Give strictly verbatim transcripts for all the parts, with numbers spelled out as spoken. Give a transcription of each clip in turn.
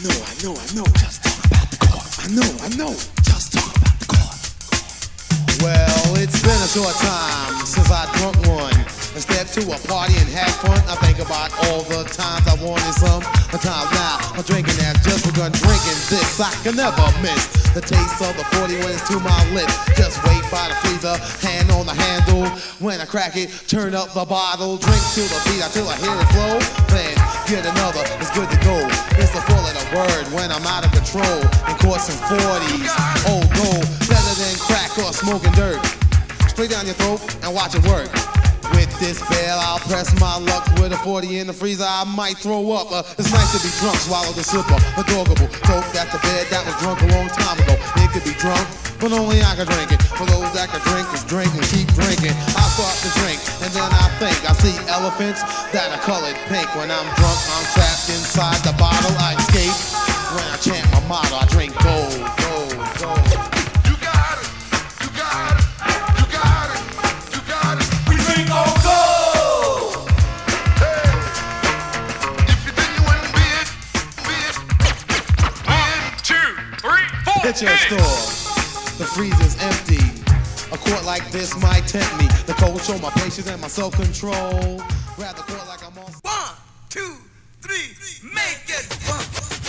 know, I know, I know. Just talk about the court. I know, I know. Just talk about the court. Well, it's been a short time since I drunk one and stepped to a party and had fun. I think about all the times I wanted some. The time now I'm drinking has just begun drinking this. I can never miss the taste of the forty when it's to my lips. Just wait by the freezer, hand on the handle. When I crack it, turn up the bottle, drink to the beat until I hear it flow. Then get another, it's good to go. It's the full of the word when I'm out of control. And course in forties, old gold, better than crack or smoking dirt. Straight down your throat and watch it work. With this bell, I'll press my luck. With a forty in the freezer, I might throw up. Uh, it's nice to be drunk, swallow the slipper. Adorable, dope, that's the bed that was drunk a long time ago. It could be drunk, but only I can drink it. For those that can drink, just drink and keep drinking. I start to drink, and then I think I see elephants that are colored pink. When I'm drunk, I'm trapped inside the bottle. I escape when I chant my motto. I drink gold, gold, gold. You got it, you got it, you got it, you got it. We drink all gold. Hey, if you think you wouldn't be it, be it, be it. One, two, three, four. Hit your store. The freezer's empty. A court like this might tempt me. The cold show my patience and my self-control. Grab the court like I'm on. One, two, three, make it fun.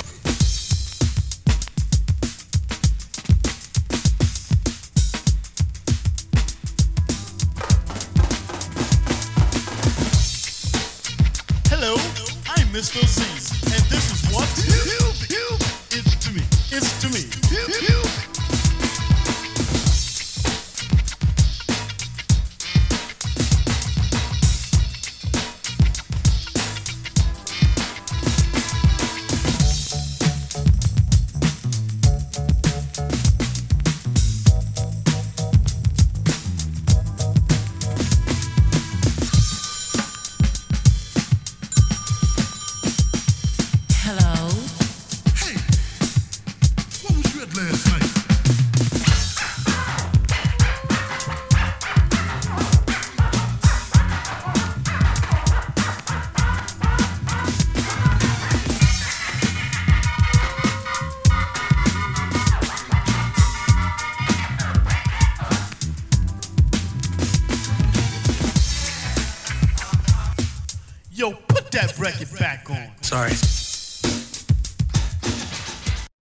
Hello, I'm Mister Z, and this is what it's to me. It's to me. Yo, put that record back on. Sorry.